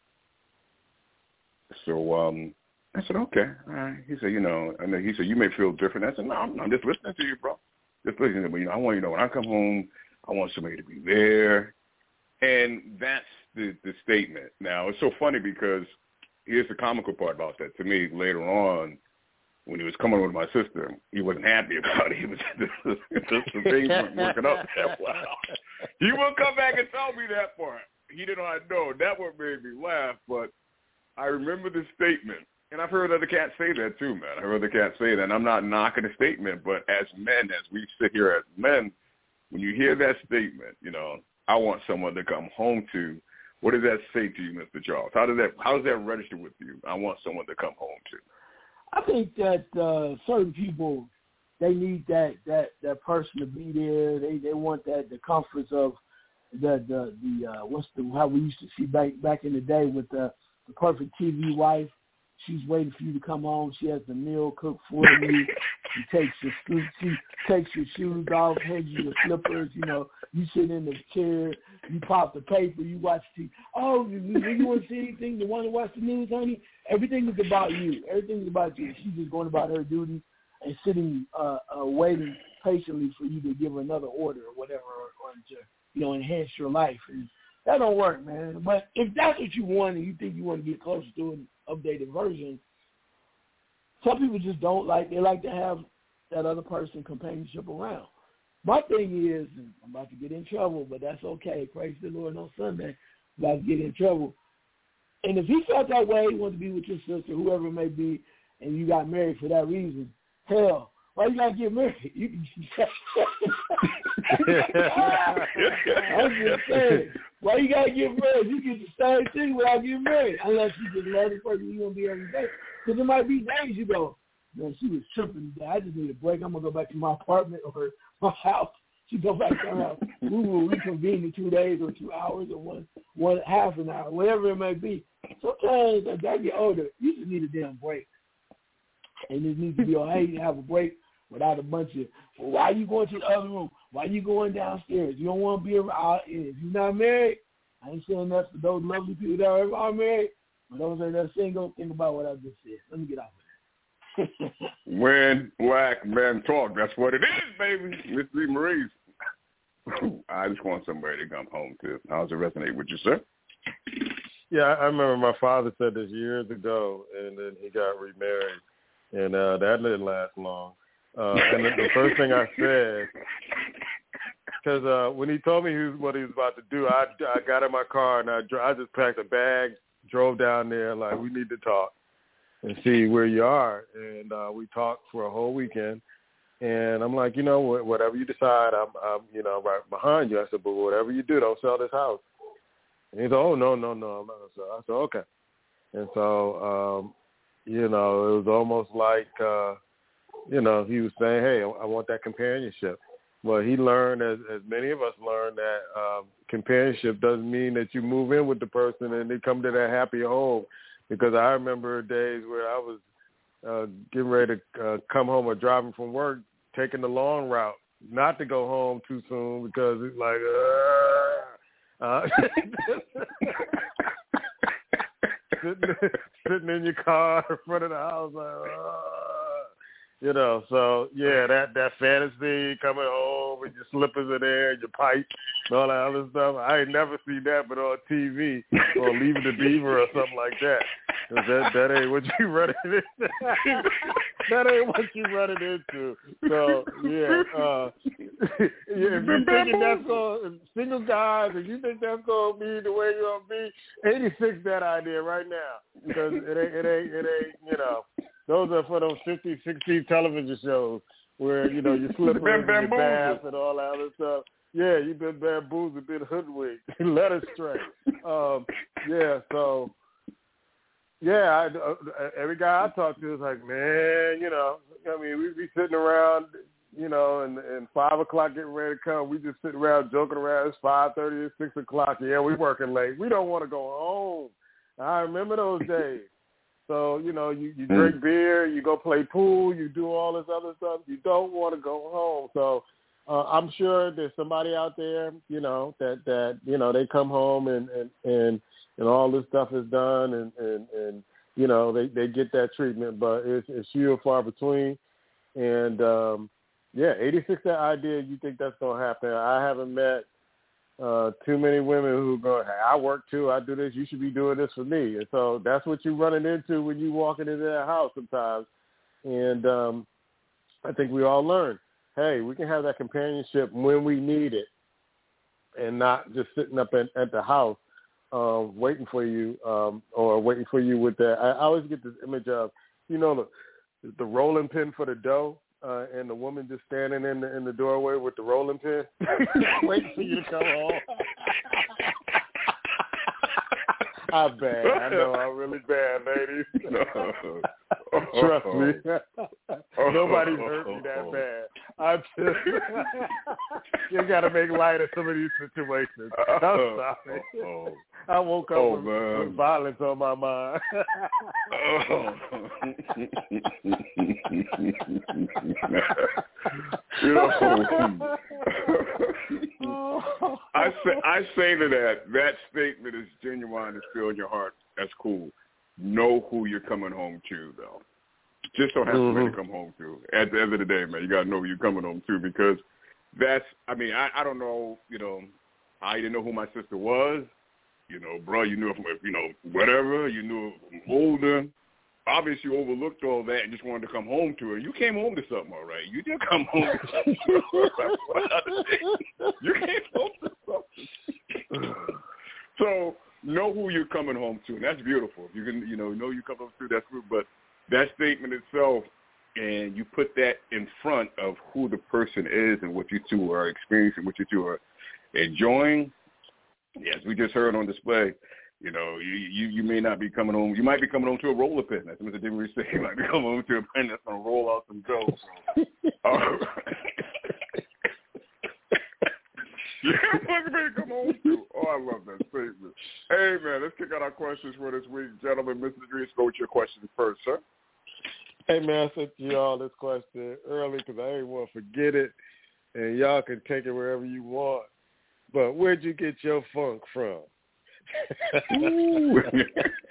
So um, I said, okay. All right. He said, you know, and then he said, you may feel different. I said, no, I'm, I'm just listening to you, bro. Just listening to me. You know, I want you to know when I come home, I want somebody to be there. And that's the, the statement. Now, it's so funny because here's the comical part about that. To me, later on, when he was coming with my sister, he wasn't happy about it. He was just, just the things weren't working out that well. He will come back and tell me that part. He did not know. That what made me laugh. But I remember the statement. And I've heard other cats say that too, man. I heard other cats say that. And I'm not knocking the statement, but as men, as we sit here as men, when you hear that statement, you know, I want someone to come home to, what does that say to you, Mister Charles? How does that how does that register with you? I want someone to come home to. I think that uh, certain people, they need that, that, that person to be there. They they want that the comforts of the the the uh, what's the how we used to see back back in the day with the, the perfect T V wife. She's waiting for you to come home. She has the meal cooked for you. She takes your she takes your shoes off, hands you your slippers. You know, you sit in the chair, you pop the paper, you watch T V. Oh, you, you want to see anything? You want to watch the news, honey? Everything is about you. Everything is about you. She's just going about her duties and sitting, uh, uh, waiting patiently for you to give her another order or whatever, or, or to, you know, enhance your life. And that don't work, man. But if that's what you want and you think you want to get closer to an updated version, some people just don't like, they like to have that other person companionship around. My thing is, and I'm about to get in trouble, but that's okay. Praise the Lord on Sunday. I'm about to get in trouble. And if he felt that way, he wanted to be with your sister, whoever it may be, and you got married for that reason, hell, why you gotta get married? You, I'm just saying, why you gotta get married? You get the same thing without getting married, unless you just love the person you gonna be every day. Because there might be days you go, man, she was tripping today. I just need a break. I'm gonna go back to my apartment or my house. She go back to her house. We will reconvene in two days or two hours or one one half an hour, whatever it may be. Sometimes as I get older, you just need a damn break. And it needs to be all right to have a break without a bunch of, well, why you going to the other room? Why you going downstairs? You don't want to be around. If you're not married, I ain't saying that for those lovely people that are, are married. But those that are single, think about what I just said. Let me get off of that. When black men talk, that's what it is, baby. Miss Lee Maurice. I just want somebody to come home to. How does it resonate with you, sir? Yeah, I remember my father said this years ago, and then he got remarried, and uh, that didn't last long. Uh, and the, the first thing I said, because uh, when he told me he was, what he was about to do, I, I got in my car, and I, I just packed a bag, drove down there, like, we need to talk and see where you are. And uh, we talked for a whole weekend. And I'm like, you know, whatever you decide, I'm, I'm, you know, right behind you. I said, but whatever you do, don't sell this house. And he said, oh, no, no, no, I'm not going to sell. I said, okay. And so, um, you know, it was almost like, uh, you know, he was saying, hey, I want that companionship. Well, he learned, as, as many of us learned, that um, companionship doesn't mean that you move in with the person and they come to that happy home. Because I remember days where I was uh, getting ready to uh, come home or driving from work, taking the long route, not to go home too soon because it's like, uh, uh, sitting, sitting in your car in front of the house, like, uh, you know, so, yeah, that, that fantasy, coming home with your slippers in there, your pipe, and all that other stuff. I ain't never seen that but on T V or Leave It to Beaver or something like that. That, that ain't what you running into. That ain't what you running into. So, yeah. Uh, yeah if you're thinking that's going single guys, if you think that's going to be the way you're going to be, eighty-six that idea right now. Because it ain't, it ain't, it ain't, you know. Those are for those fifty, sixty television shows where, you know, you slip in your bath and all that other stuff. Yeah, you've been bamboozled, been hoodwinked, led astray. Um, yeah, so, yeah, I, uh, every guy I talk to is like, man, you know, I mean, we be sitting around, you know, and, and five o'clock getting ready to come. We just sitting around joking around. It's five thirty, it's six o'clock. Yeah, we working late. We don't want to go home. I remember those days. So, you know, you, you drink beer, you go play pool, you do all this other stuff. You don't want to go home. So uh, I'm sure there's somebody out there, you know, that, that you know, they come home and, and, and, and all this stuff is done and, and, and you know, they, they get that treatment. But it's, it's few and far between. And, um, yeah, eighty-six, that idea, you think that's going to happen. I haven't met Uh, too many women who go, hey, I work too, I do this, you should be doing this for me. And so that's what you're running into when you walking into that house sometimes. And um, I think we all learn, hey, we can have that companionship when we need it and not just sitting up at, at the house uh, waiting for you um, or waiting for you with that. I, I always get this image of, you know, the, the rolling pin for the dough. Uh, and the woman just standing in the in the doorway with the rolling pin, waiting for you to come home. I'm bad. I know I'm really bad, ladies. Trust me. Nobody's hurt me that bad. I'm just you got to make light of some of these situations. I'm sorry. I woke up oh, with, with violence on my mind. You know, I say I say to that that statement is genuine and still in your heart. That's cool. Know who you're coming home to, though. Just don't have mm-hmm. somebody to come home to. At the end of the day, man, you got to know who you're coming home to because that's. I mean, I, I don't know. You know, I didn't know who my sister was. You know, bro, you knew her from, you know, whatever. You knew her from older. Obviously, you overlooked all that and just wanted to come home to her. You came home to something, all right. You did come home to something. You came home to something. So know who you're coming home to, and that's beautiful. You can, you know, know you're coming home to, that's good. But that statement itself, and you put that in front of who the person is and what you two are experiencing, what you two are enjoying. Yes, we just heard on display. You know, you, you, you may not be coming home. You might be coming home to a roller pin. That's what Mister Dimmery said. You might be coming home to a pin that's going to roll out some dough. uh, yeah, what can come home to? Oh, I love that statement. Hey, man, let's kick out our questions for this week. Gentlemen, Mister Idris, go with your question first, sir. Hey, man, I sent you all this question early because I didn't want to forget it, and y'all can take it wherever you want. But where'd you get your funk from? It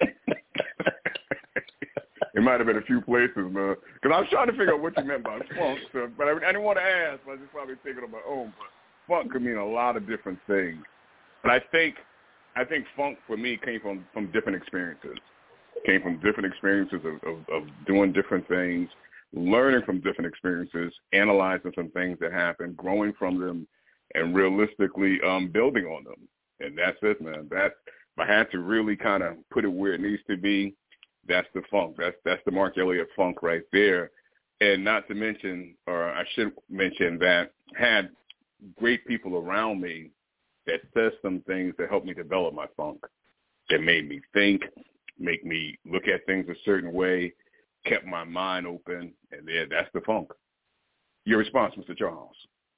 might have been a few places, man. Because I was trying to figure out what you meant by funk, so, but I, I didn't want to ask. But I was just probably thinking on my own. But funk could mean a lot of different things. But I think, I think funk for me came from, from different experiences. Came from different experiences of, of, of doing different things, learning from different experiences, analyzing some things that happened, growing from them, and realistically um, building on them. And that's it, man. That if I had to really kind of put it where it needs to be, that's the funk. That's that's the Mark Elliott funk right there. And not to mention, or I should mention that had great people around me that said some things that helped me develop my funk, that made me think, make me look at things a certain way, kept my mind open, and yeah, that's the funk. Your response, Mister Charles?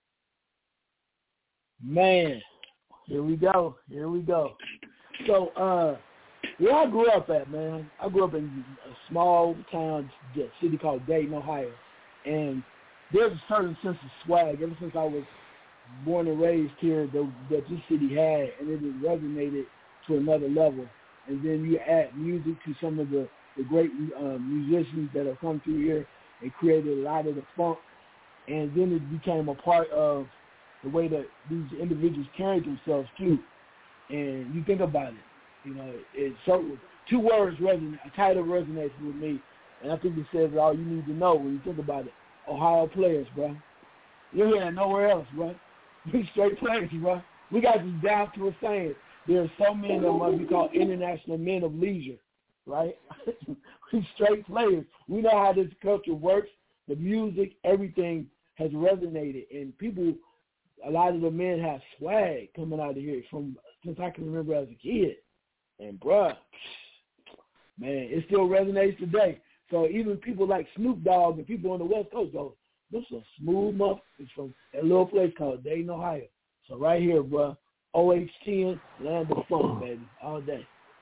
Man. Here we go. Here we go. So, uh, where I grew up at, man, I grew up in a small town city called Dayton, Ohio. And there's a certain sense of swag ever since I was born and raised here that, that this city had, and it has resonated to another level. And then you add music to some of the, the great uh, musicians that have come through here and created a lot of the funk. And then it became a part of the way that these individuals carry themselves too. And you think about it, you know, it's so two words resonate, a title resonates with me, and I think it says all you need to know when you think about it. Ohio players, bro. You're here nowhere else, bro. We straight players, bro. We got this down to a saying. There are so many that must be called international men of leisure, right? We straight players. We know how this culture works. The music, everything has resonated, and people. A lot of the men have swag coming out of here from since I can remember as a kid. And, bruh, man, it still resonates today. So even people like Snoop Dogg and people on the West Coast go, this is a smooth motherfucker from a little place called Dayton, Ohio. So right here, bruh, O H ten, land of funk, baby, all day.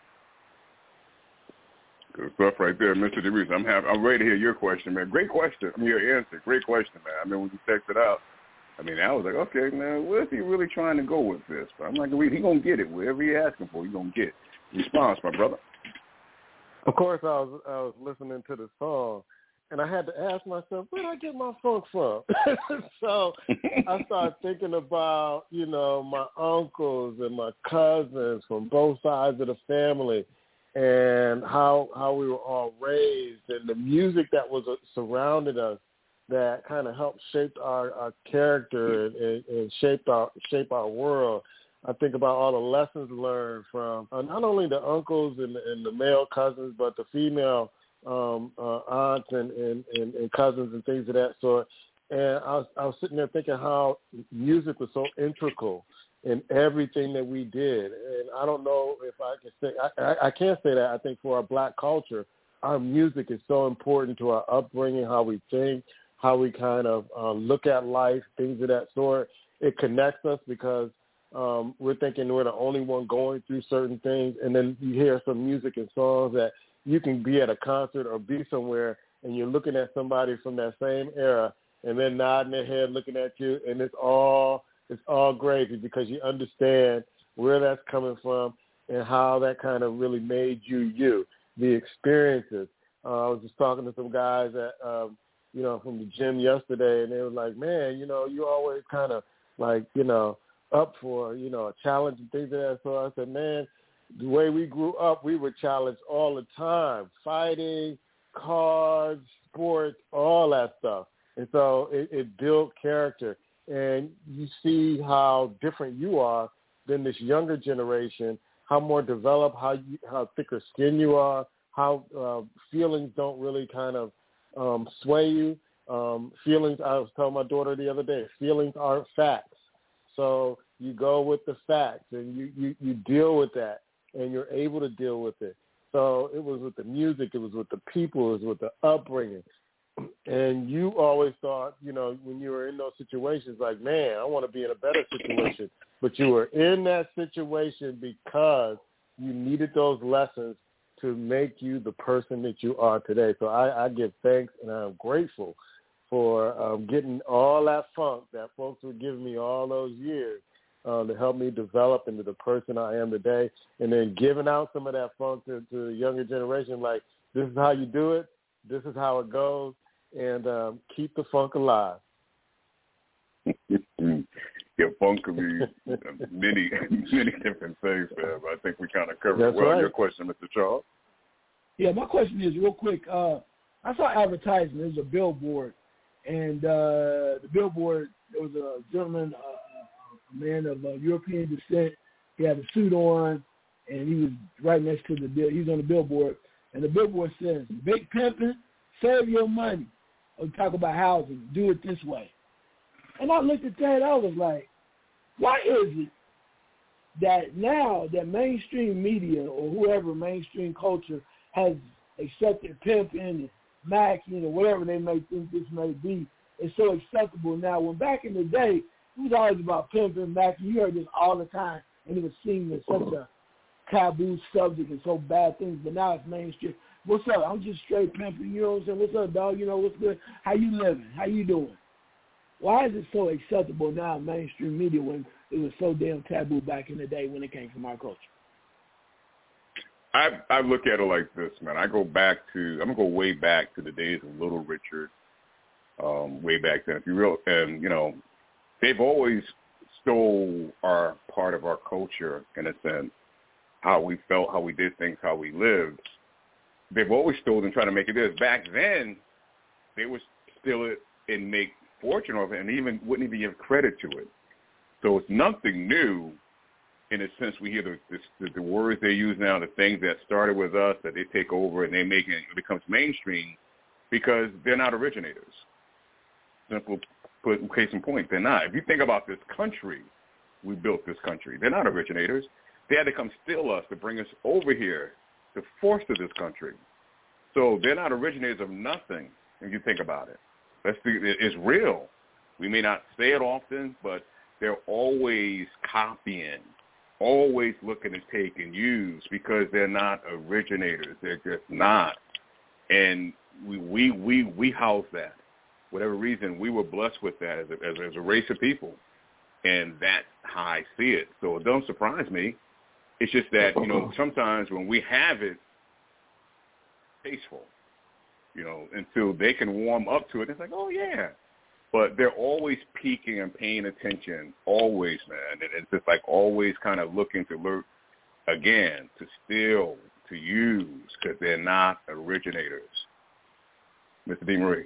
Good stuff right there, Mister DeReese. I'm happy. I'm ready to hear your question, man. Great question. I mean, your answer. Great question, man. I mean, when you text it out, I mean, I was like, okay, man, where's he really trying to go with this? But I'm like, he's going to get it. Wherever he's asking for, he's going to get response, my brother. Of course, I was I was listening to the song, and I had to ask myself, where did I get my funk from? So I started thinking about, you know, my uncles and my cousins from both sides of the family and how how we were all raised and the music that was uh, surrounded us. That kind of helped shape our, our character and, and, and shaped our shape our world. I think about all the lessons learned from uh, not only the uncles and, and the male cousins, but the female um, uh, aunts and, and, and, and cousins and things of that sort. And I was, I was sitting there thinking how music was so integral in everything that we did. And I don't know if I can say I, I, I can't say that. I think for our Black culture, our music is so important to our upbringing, how we think, how we kind of uh, look at life, things of that sort. It connects us because um, we're thinking we're the only one going through certain things. And then you hear some music and songs that you can be at a concert or be somewhere and you're looking at somebody from that same era and they're nodding their head looking at you, and it's all it's all gravy because you understand where that's coming from and how that kind of really made you you, the experiences. Uh, I was just talking to some guys at um, you know, from the gym yesterday, and they were like, man, you know, you always kind of like, you know, up for, you know, a challenge and things like that. So I said, man, the way we grew up, we were challenged all the time, fighting, cards, sports, all that stuff. And so it, it built character. And you see how different you are than this younger generation, how more developed, how you, how thicker skin you are, how uh, feelings don't really kind of um, sway you. Um, feelings, I was telling my daughter the other day, feelings aren't facts. So you go with the facts and you, you, you deal with that and you're able to deal with it. So it was with the music, it was with the people, it was with the upbringing. And you always thought, you know, when you were in those situations, like, man, I want to be in a better situation. But you were in that situation because you needed those lessons to make you the person that you are today. So I, I give thanks and I'm grateful for um, getting all that funk that folks were giving me all those years uh, to help me develop into the person I am today, and then giving out some of that funk to, to the younger generation, like, this is how you do it, this is how it goes, and um, keep the funk alive. Yeah, funk could be many, many different things, man. But I think we kind of covered That's well right. your question, Mister Charles. Yeah, my question is real quick. Uh, I saw advertising. There's a billboard, and uh, the billboard, there was a gentleman, uh, a man of uh, European descent. He had a suit on, and he was right next to the bill. He was on the billboard, and the billboard says, "Big pimpin', save your money." Or talk about housing, do it this way. And I looked at that, I was like, why is it that now that mainstream media or whoever mainstream culture has accepted pimping and macking or whatever they may think this may be, is so acceptable now, when back in the day, it was always about pimping, macking. You heard this all the time, and it was seen as such a taboo subject and so bad things, but now it's mainstream. What's up? I'm just straight pimping, you know what I'm saying? What's up, dog? You know, what's good? How you living? How you doing? Why is it so acceptable now in mainstream media when it was so damn taboo back in the day when it came from our culture? I I look at it like this, man. I go back to, I'm going to go way back to the days of Little Richard, um, way back then. If you real, and, you know, they've always stole our part of our culture, in a sense, how we felt, how we did things, how we lived. They've always stolen and tried to make it theirs. Back then, they would steal it and make fortune of it and even wouldn't even give credit to it. So it's nothing new in a sense. We hear the, the, the words they use now, the things that started with us, that they take over and they make it, it becomes mainstream because they're not originators. Simple put, case in point, they're not. If you think about this country, we built this country. They're not originators. They had to come steal us to bring us over here to foster this country. So they're not originators of nothing, if you think about it. That's the, it's real. We may not say it often, but they're always copying, always looking to take and use because they're not originators. They're just not. And we we we, we house that. Whatever reason, we were blessed with that as a, as, as a race of people. And that's how I see it. So it don't surprise me. It's just that, you know, sometimes when we have it, tasteful, you know, until they can warm up to it, it's like, oh, yeah. But they're always peeking and paying attention, always, man. And it's just like always kind of looking to learn, again, to steal, to use, because they're not originators. Mister DeMaurice.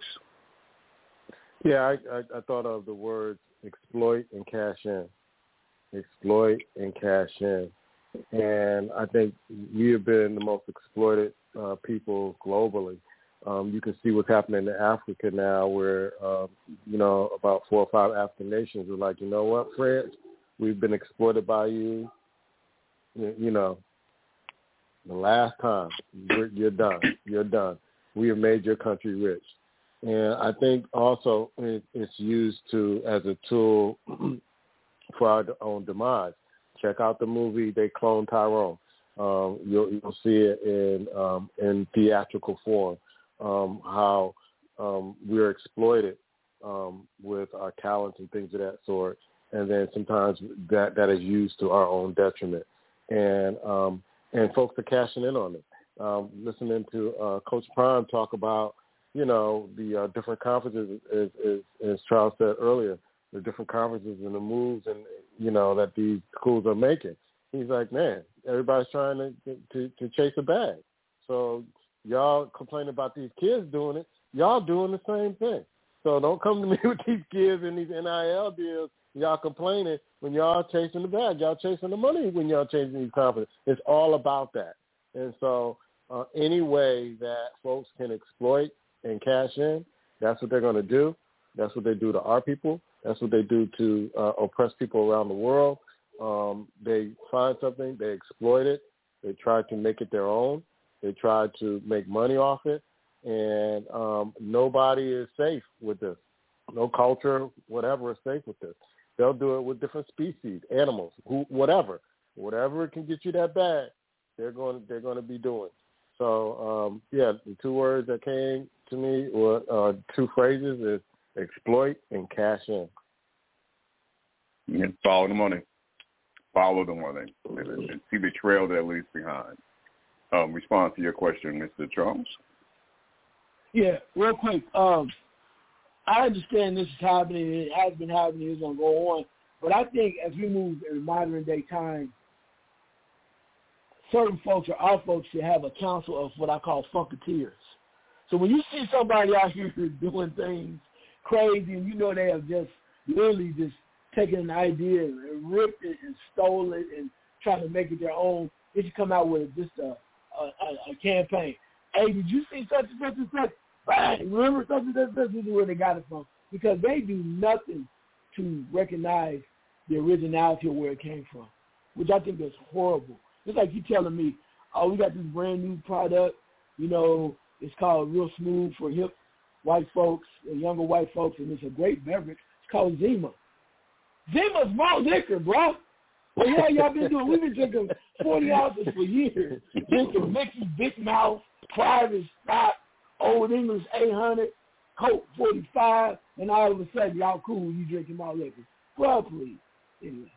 Yeah, I, I, I thought of the words exploit and cash in. Exploit and cash in. And I think we have been the most exploited uh, people globally. Um, you can see what's happening in Africa now where, um, you know, about four or five African nations are like, you know what, France, we've been exploited by you. You, you know, the last time, you're, you're done. You're done. We have made your country rich. And I think also it, it's used to as a tool for our own demise. Check out the movie They Clone Tyrone. Um, you'll, you'll see it in um, in theatrical form, um, how um, we're exploited um, with our talents and things of that sort, and then sometimes that, that is used to our own detriment. And um, and folks are cashing in on it. Um, listening to uh, Coach Prime talk about, you know, the uh, different conferences, as, as, as Charles said earlier, the different conferences and the moves and, you know, that these schools are making. He's like, man, everybody's trying to, to, to chase a bag. So y'all complain about these kids doing it. Y'all doing the same thing. So don't come to me with these kids and these N I L deals Y'all complaining when y'all chasing the bag. Y'all chasing the money when y'all chasing these conferences. It's all about that. And so uh, any way that folks can exploit and cash in, that's what they're going to do. That's what they do to our people. That's what they do to uh, oppress people around the world. Um, they find something, they exploit it. They try to make it their own. They try to make money off it. And um, nobody is safe with this. No culture, whatever, is safe with this. They'll do it with different species, animals, who, whatever. Whatever can get you that bag, they're going, they're going to be doing. So, um, yeah, the two words that came to me were uh, two phrases is exploit and cash in. And follow the money. Follow the money. And, and see the trail that leads behind. Um, response to your question, Mister Charles. Yeah, real quick. Um, I understand this is happening. It has been happening. It's going to go on. But I think as we move in modern day time, certain folks or our folks should have a council of what I call funketeers. So when you see somebody out here doing things crazy and you know they have just literally just taken an idea and ripped it and stole it and trying to make it their own, they should come out with just a, a, a campaign. Hey, did you see such and such and such? Bang! Remember such and such and such? This is where they got it from. Because they do nothing to recognize the originality of where it came from, which I think is horrible. It's like you telling me, oh, we got this brand new product, you know, it's called Real Smooth for hip white folks, younger white folks, and it's a great beverage. It's called Zima. Zima's malt liquor, bro. Well, yeah, y'all been doing, we've been drinking forty ounces for years. Drinking Mickey Big Mouth, Private Stock, Old English eight hundred, Coke forty-five, and all of a sudden y'all cool, you drinking malt liquor. Well, please. Anyway.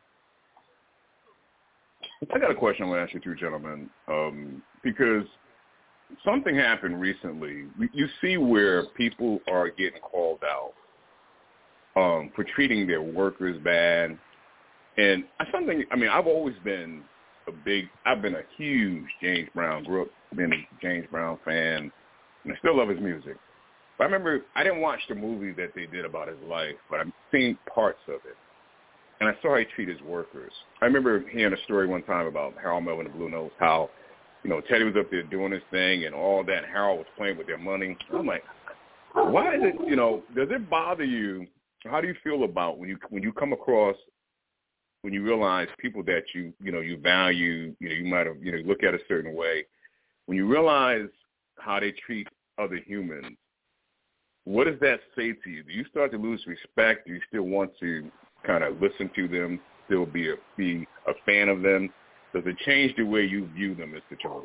I got a question I want to ask you two gentlemen, um, because something happened recently. You see where people are getting called out um, for treating their workers bad. And I something, I mean, I've always been a big, I've been a huge James Brown, grew up being a James Brown fan, and I still love his music. But I remember, I didn't watch the movie that they did about his life, but I've seen parts of it. And I saw how he treated his workers. I remember hearing a story one time about Harold Melvin and the Blue Notes, how, you know, Teddy was up there doing his thing and all that, and Harold was playing with their money. I'm like, why is it, you know, does it bother you? How do you feel about when you when you come across, when you realize people that you, you know, you value, you know, you might have, you know, look at a certain way, when you realize how they treat other humans, what does that say to you? Do you start to lose respect? Do you still want to kind of listen to them, still be a, be a fan of them? Does it change the way you view them, Mister Charles?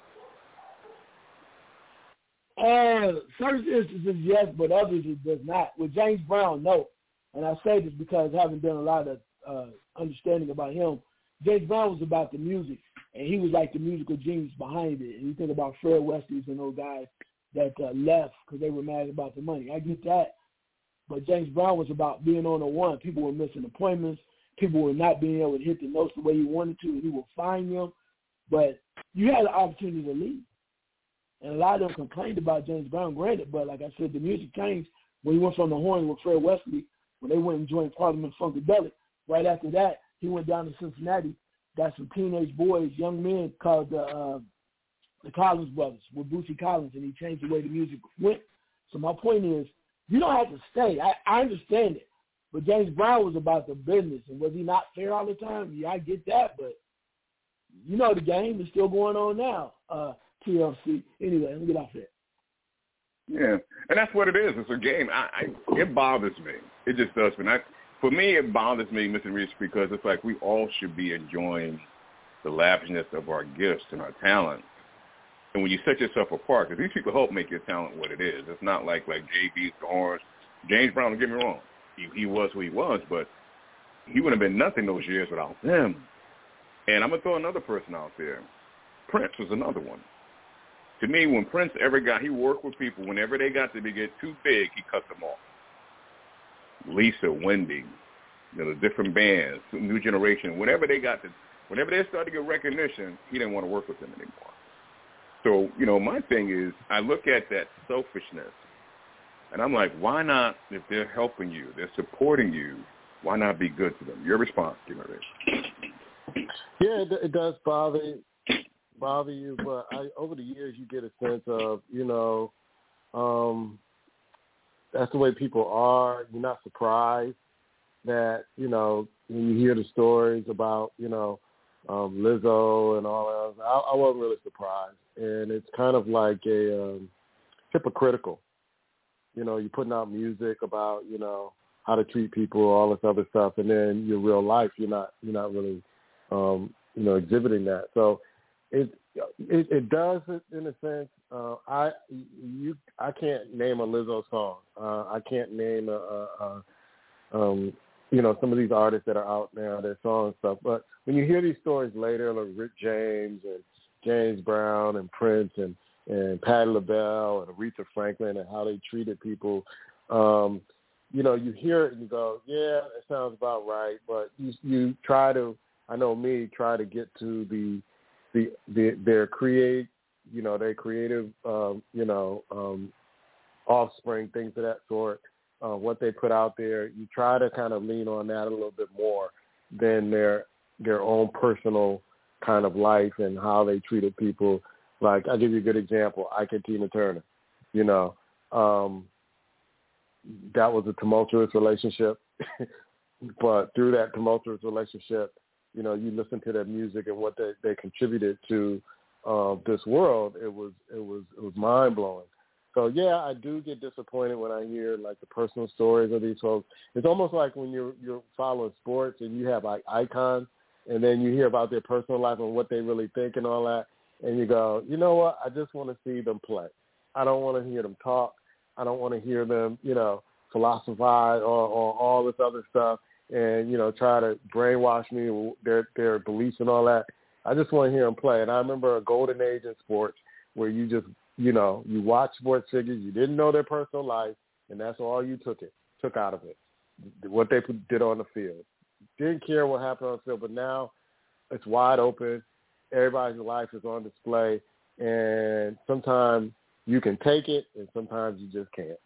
Uh, certain instances, yes, but others it does not. With James Brown, no. And I say this because having done a lot of uh, understanding about him, James Brown was about the music, and he was like the musical genius behind it. And you think about Fred Wesley's and those guys that uh, left because they were mad about the money. I get that. But James Brown was about being on the one. People were missing appointments. People were not being able to hit the notes the way you wanted to, and he would find them. But you had the opportunity to lead. And a lot of them complained about James Brown, granted, but like I said, the music changed when he went from the horn with Fred Wesley, when they went and joined Parliament Funkadelic. Right after that, he went down to Cincinnati, got some teenage boys, young men called the, uh, the Collins Brothers with Bootsy Collins, and he changed the way the music went. So my point is, you don't have to stay. I, I understand it. But James Brown was about the business. And was he not fair all the time? Yeah, I get that. But you know the game is still going on now, uh, T L C. Anyway, let me get off that. Yeah, and that's what it is. It's a game. I, I It bothers me. It just does. And I, for me, it bothers me, Mister Reese, because it's like we all should be enjoying the lavishness of our gifts and our talent. And when you set yourself apart, because these people help make your talent what it is. It's not like like J B's, the Orange. James Brown, don't get me wrong. He, he was who he was, but he wouldn't have been nothing those years without them. And I'm going to throw another person out there. Prince was another one. To me, when Prince ever got, he worked with people. Whenever they got to be get too big, he cut them off. Lisa, Wendy, you know, the different bands, New Generation. Whenever they got to, whenever they started to get recognition, he didn't want to work with them anymore. So, you know, my thing is, I look at that selfishness, and I'm like, why not, if they're helping you, they're supporting you, Why not be good to them? Your response, you know. Yeah, it, it does bother bother you, but I, over the years you get a sense of, you know, um, that's the way people are. You're not surprised that, you know, when you hear the stories about, you know, um, Lizzo and all that, I, I wasn't really surprised. And it's kind of like a um, hypocritical. You know, you're putting out music about, you know, how to treat people, all this other stuff, and then your real life, you're not, you're not really, um, you know, exhibiting that. So it, it, it does in a sense. Uh, I, you, I can't name a Lizzo song. Uh, I can't name a, a, a um, you know, some of these artists that are out now, their songs and stuff. But when you hear these stories later, like Rick James and James Brown and Prince and, and Patti LaBelle and Aretha Franklin and how they treated people, um, you know, you hear it and you go, yeah, it sounds about right. But you, you try to, I know me, try to get to the, the, the their create, you know, their creative, um, you know, um, offspring, things of that sort. Uh, what they put out there, you try to kind of lean on that a little bit more than their their own personal kind of life and how they treated people. Like, I'll give you a good example, Ike and Tina Turner. You know, um, that was a tumultuous relationship, but through that tumultuous relationship, you know, you listen to their music and what they, they contributed to uh, this world. It was it was it was mind blowing. So, yeah, I do get disappointed when I hear, like, the personal stories of these folks. It's almost like when you're, you're following sports and you have, like, icons, and then you hear about their personal life and what they really think and all that, and you go, you know what, I just want to see them play. I don't want to hear them talk. I don't want to hear them, you know, philosophize or, or all this other stuff and, you know, try to brainwash me, their, their beliefs and all that. I just want to hear them play. And I remember a golden age in sports where you just, you know, you watch sports figures, you didn't know their personal life, and that's all you took it, took out of it, what they did on the field. Didn't care what happened on the field, but now it's wide open. Everybody's life is on display, and sometimes you can take it, and sometimes you just can't.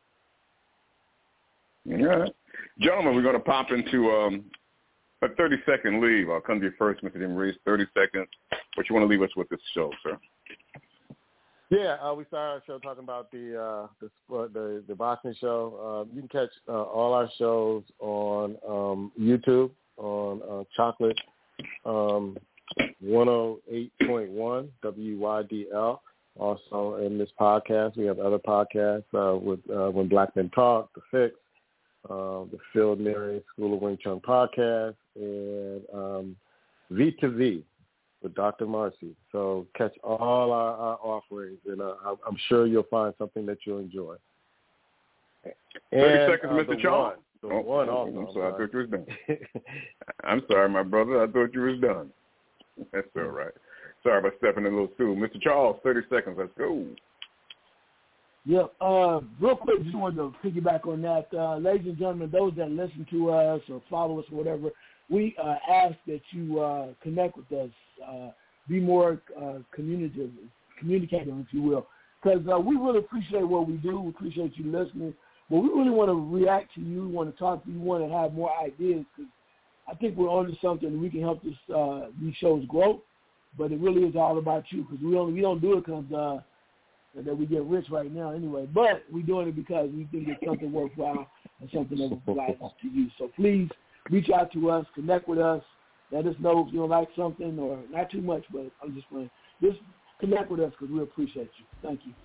All right. Gentlemen, we're going to pop into um, a thirty-second leave. I'll come to you first, Mister DeMaurice, thirty seconds. What you want to leave us with this show, sir? Yeah, uh, we started our show talking about the uh, the, the the boxing show. Uh, you can catch uh, all our shows on um, YouTube on uh, Chocolate um, one oh eight point one W Y D L. Also, in this podcast, we have other podcasts uh, with uh, When Black Men Talk, The Fix, uh, the Phil Neary School of Wing Chun podcast, and um, V to V with Doctor Marcy. So catch all our, our offerings, and uh, I'm sure you'll find something that you'll enjoy. thirty and, seconds, uh, Mister Charles. The oh, one oh, also. I'm sorry, I thought you was done. I'm sorry, my brother. I thought you was done. That's all right. Sorry about stepping in a little too. Mister Charles, thirty seconds. Let's go. Yeah, uh, real quick, just wanted to piggyback on that. Uh, ladies and gentlemen, those that listen to us or follow us or whatever, we uh, ask that you uh, connect with us, uh, be more uh, communicative, communicative, if you will, because uh, we really appreciate what we do. We appreciate you listening, but we really want to react to you, we want to talk to you, we want to have more ideas, because I think we're onto something. We can help this uh, these shows grow, but it really is all about you, because we don't we don't do it because uh, that we get rich right now anyway. But we're doing it because we think it's something worthwhile and something that will provide to you. So please reach out to us, connect with us, let us know if you don't like something, or not too much, but I'm just playing. Just connect with us because we appreciate you. Thank you.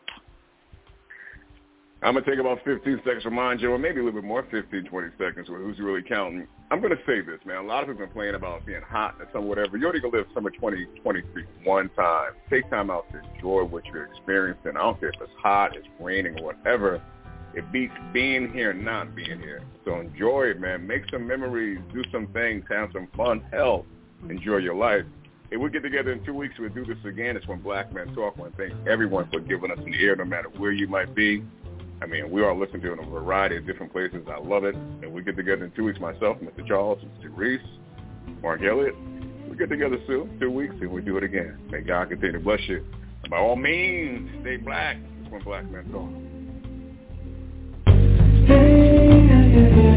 I'm going to take about fifteen seconds to remind you, or maybe a little bit more, fifteen, twenty seconds, who's really counting. I'm going to say this, man. A lot of people have been playing about being hot and some whatever. You're only going to live summer twenty twenty-three one time. Take time out to enjoy what you're experiencing. I don't care if it's hot, it's raining, or whatever. It beats being here and not being here. So enjoy it, man. Make some memories. Do some things. Have some fun. Hell, enjoy your life. If we get together in two weeks, we'll do this again. It's When Black Men Talk. I want to thank everyone for giving us an ear, no matter where you might be. I mean, we are listening to it in a variety of different places. I love it. And we get together in two weeks, myself, Mister Charles, Mister Reese, Mark Elliott. We get together soon, two weeks, and we do it again. May God continue to bless you. And by all means, stay black. It's When Black Men Talk.